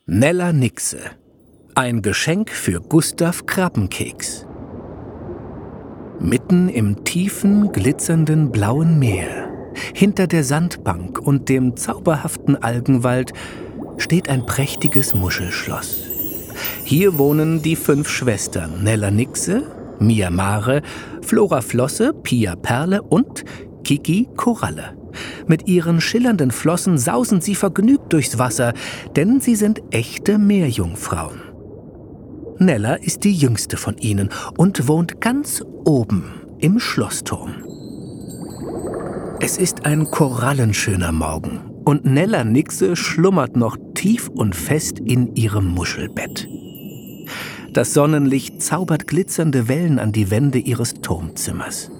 Nella Nixe. Ein Geschenk für Gustav Krabbenkeks. Mitten im tiefen, glitzernden blauen Meer, hinter der Sandbank und dem zauberhaften Algenwald, steht ein prächtiges Muschelschloss. Hier wohnen die 5 Schwestern Nella Nixe, Mia Mare, Flora Flosse, Pia Perle und Kiki Koralle. Mit ihren schillernden Flossen sausen sie vergnügt durchs Wasser, denn sie sind echte Meerjungfrauen. Nella ist die jüngste von ihnen und wohnt ganz oben im Schlossturm. Es ist ein korallenschöner Morgen und Nella Nixe schlummert noch tief und fest in ihrem Muschelbett. Das Sonnenlicht zaubert glitzernde Wellen an die Wände ihres Turmzimmers.